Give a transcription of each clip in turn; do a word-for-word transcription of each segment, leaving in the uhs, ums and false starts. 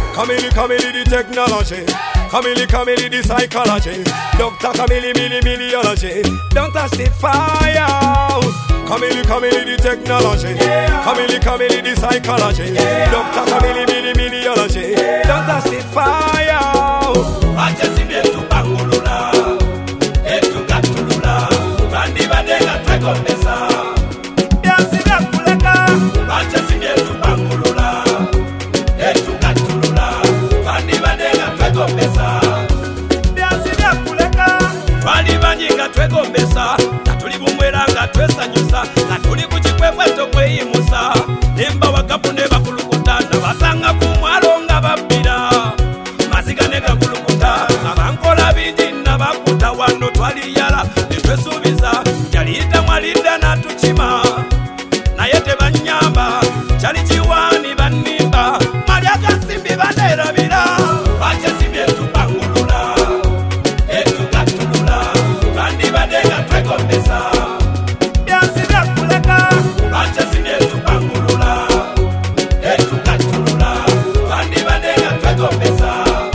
Camille, Camille, the technology. Camille, Camille, the psychology. Doctor Camille, Millie, Milliology. Don't touch the fire. Camille, Camille, the technology. Camille, Camille, the psychology. Doctor Camille, Millie, Milliology. Don't touch the fire. Acha simbe tu pangulula, etu gatulula, bandi badega tweko pesa. Yasi gakuleka. Acha simbe tu pangulula, etu gatulula, bandi badega tweko pesa. Yasi gakuleka. Bali banyinga tweko pesa, natuli bumwera nga twesanyusa, natuli kuchikwekwe tokweyimusa. Nemba wakapu ne bakulukuta, nabasanga kumwalo nga babira. Mazigane gakulukuta, abankola bingi nabakuta wano twaliyala netwesuubiza. Yaliyita mwalidda natuchima, naye tebanyamba. Kyali kiwaani bannimba, Maria Kansimbi baneerabira. Bacha simbi etupangulula, etugatulula, bandi badega twegombesa. Yasi gakuleka. Bacha simbi etupangulula, etugatulula, bandi badega twegombesa.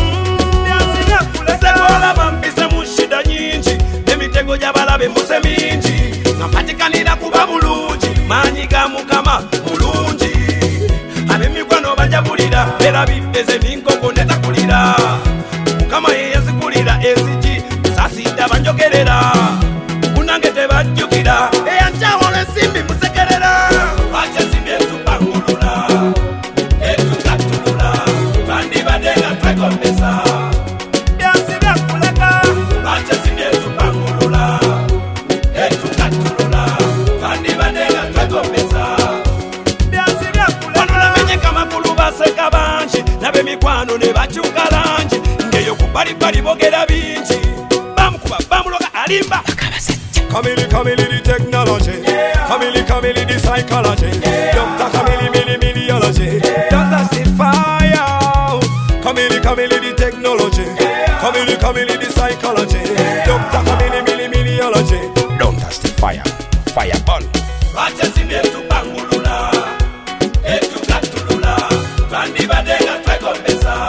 Sekola bampise mu shida nyingi, emitego gy'abalabe muse mingi. Nampatikanira kuba bulungi, maanyi ga Mukama mulungi. Ab'emikwano banjabulira, era biddeze n'enkoko ne takulira. Mukama ye yazikulira ezigi, saasidda banjogerera. Munange tebajjukira, eyanjawola ensimbi musekerera. Bacha simbi etupangulula, etugatulula, bandi badega twegombesa. Yasi gakuleka. Bacha simbi etupangulula, etugatulula, bandi badega twegombesa. Yasi gakuleka. Wano namenyeka makulu baseka bangi, n'ab'emikwano ne bakyuka langi. Ngeyo ku balibali boogera bingi, bamukuba bamuloga alimba. Camille, Camille, the technology. Camille, Camille, the psychology. Doctor Camille, Millie, Milliology. Don't touch the fire. Camille, Camille, the technology. Camille, Camille, the psychology. Doctor Camille, Millie, Milliology. Don't touch the fire. Fireball. Bacha simbi etupangulula, etugatulula, bandi badega twegombesa.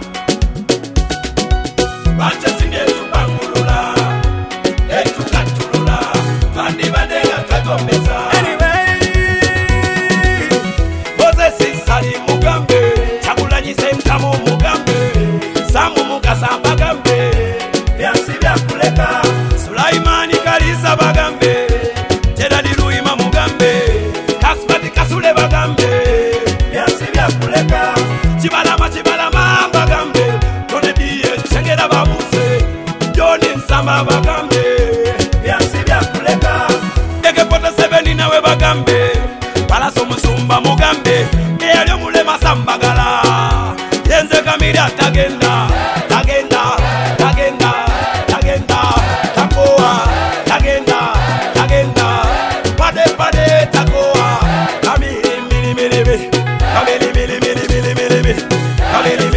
Bacha simbi etupangulula, etugatulula, bandi badega twegombesa. Anyway, Moses Sali Mugambe, Chagulanyi Sentamu Mugambe, Samu Mukasa Bagambe, Yasi gakuleka. Sulaimani Kalisa Bagambe, Jedadi Luima Mugambe, Kasmati Kasule Bagambe, Yasi gakuleka. Chibalama Chibalama Bagambe, Tonediye Chengeda Babuse, Joni Nsamba Bagambe, Yasi gakuleka. Ege Pota Seveni nawe Bagambe, Palaso Musumba Mugambe, Eyalyo Mulema Sambagala, Yenze Kamira Tagenda, Tagenda, Tagenda, Tagenda, Takoa, Tagenda, Tagenda, Pade Pade Takoa, Kamiri Mili Mili Mili, Kamiri Mili Mili Mili Mili, Kamiri